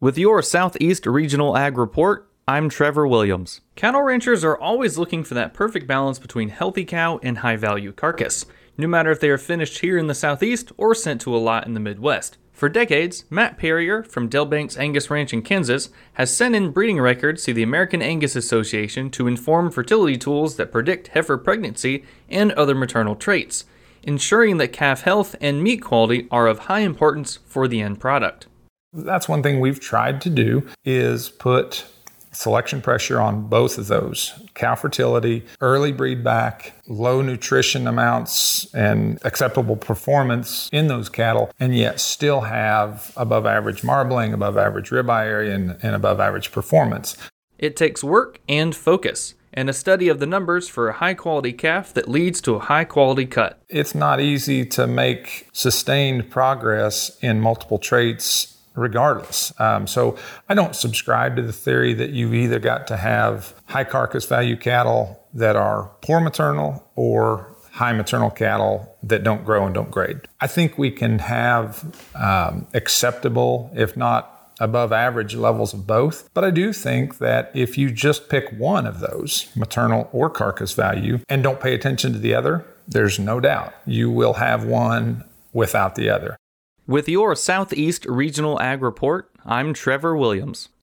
With your Southeast Regional Ag Report, I'm Trevor Williams. Cattle ranchers are always looking for that perfect balance between healthy cow and high-value carcass, no matter if they are finished here in the Southeast or sent to a lot in the Midwest. For decades, Matt Perrier from Dell Banks Angus Ranch in Kansas has sent in breeding records to the American Angus Association to inform fertility tools that predict heifer pregnancy and other maternal traits, ensuring that calf health and meat quality are of high importance for the end product. That's one thing we've tried to do is put selection pressure on both of those. Cow fertility, early breed back, low nutrition amounts, and acceptable performance in those cattle, and yet still have above average marbling, above average ribeye area, and above average performance. It takes work and focus, and a study of the numbers for a high-quality calf that leads to a high-quality cut. It's not easy to make sustained progress in multiple traits regardless. So I don't subscribe to the theory that you've either got to have high carcass value cattle that are poor maternal or high maternal cattle that don't grow and don't grade. I think we can have acceptable, if not above average levels of both. But I do think that if you just pick one of those, maternal or carcass value, and don't pay attention to the other, there's no doubt you will have one without the other. With your Southeast Regional Ag Report, I'm Trevor Williams.